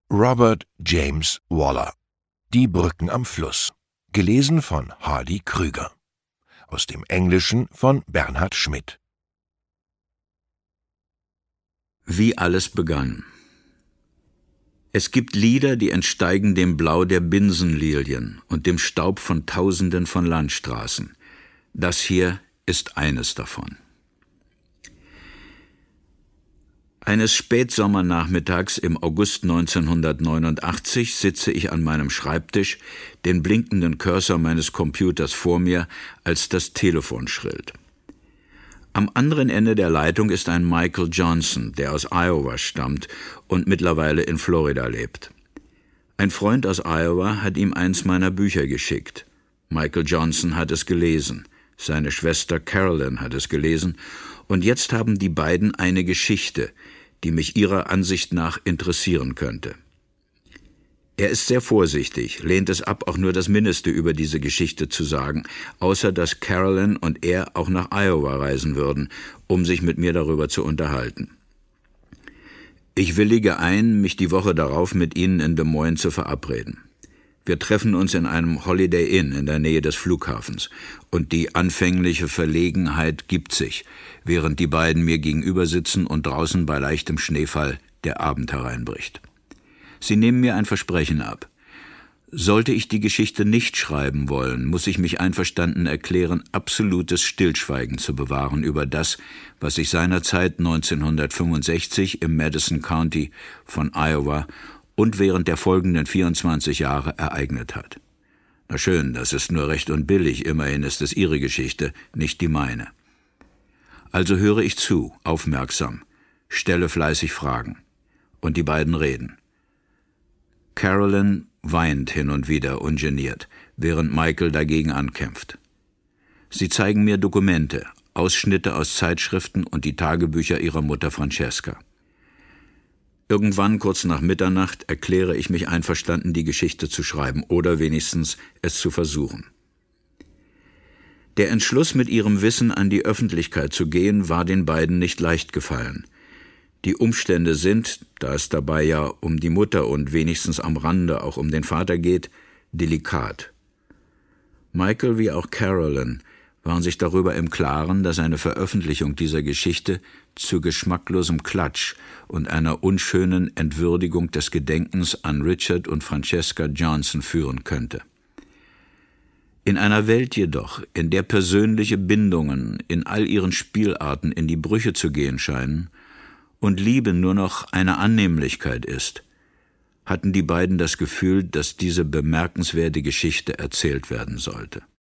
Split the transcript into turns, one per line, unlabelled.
Robert James Waller. Die Brücken am Fluss. Gelesen von Hardy Krüger. Aus dem Englischen von Bernhard Schmidt.
Wie alles begann. Es gibt Lieder, die entsteigen dem Blau der Binsenlilien und dem Staub von Tausenden von Landstraßen. Das hier ist eines davon. Eines Spätsommernachmittags im August 1989 sitze ich an meinem Schreibtisch, den blinkenden Cursor meines Computers vor mir, als das Telefon schrillt. Am anderen Ende der Leitung ist ein Michael Johnson, der aus Iowa stammt und mittlerweile in Florida lebt. Ein Freund aus Iowa hat ihm eins meiner Bücher geschickt. Michael Johnson hat es gelesen, seine Schwester Carolyn hat es gelesen, und jetzt haben die beiden eine Geschichte, die mich ihrer Ansicht nach interessieren könnte. Er ist sehr vorsichtig, lehnt es ab, auch nur das Mindeste über diese Geschichte zu sagen, außer dass Carolyn und er auch nach Iowa reisen würden, um sich mit mir darüber zu unterhalten. Ich willige ein, mich die Woche darauf mit ihnen in Des Moines zu verabreden. Wir treffen uns in einem Holiday Inn in der Nähe des Flughafens, und die anfängliche Verlegenheit gibt sich, während die beiden mir gegenüber sitzen und draußen bei leichtem Schneefall der Abend hereinbricht. Sie nehmen mir ein Versprechen ab. Sollte ich die Geschichte nicht schreiben wollen, muss ich mich einverstanden erklären, absolutes Stillschweigen zu bewahren über das, was sich seinerzeit 1965 im Madison County von Iowa und während der folgenden 24 Jahre ereignet hat. Na schön, das ist nur recht und billig, immerhin ist es Ihre Geschichte, nicht die meine. Also höre ich zu, aufmerksam, stelle fleißig Fragen. Und die beiden reden. Carolyn weint hin und wieder ungeniert, während Michael dagegen ankämpft. Sie zeigen mir Dokumente, Ausschnitte aus Zeitschriften und die Tagebücher ihrer Mutter Francesca. Irgendwann, kurz nach Mitternacht, erkläre ich mich einverstanden, die Geschichte zu schreiben oder wenigstens es zu versuchen. Der Entschluss, mit ihrem Wissen an die Öffentlichkeit zu gehen, war den beiden nicht leicht gefallen. Die Umstände sind, da es dabei ja um die Mutter und wenigstens am Rande auch um den Vater geht, delikat. Michael wie auch Carolyn waren sich darüber im Klaren, dass eine Veröffentlichung dieser Geschichte zu geschmacklosem Klatsch und einer unschönen Entwürdigung des Gedenkens an Richard und Francesca Johnson führen könnte. In einer Welt jedoch, in der persönliche Bindungen in all ihren Spielarten in die Brüche zu gehen scheinen und Liebe nur noch eine Annehmlichkeit ist, hatten die beiden das Gefühl, dass diese bemerkenswerte Geschichte erzählt werden sollte.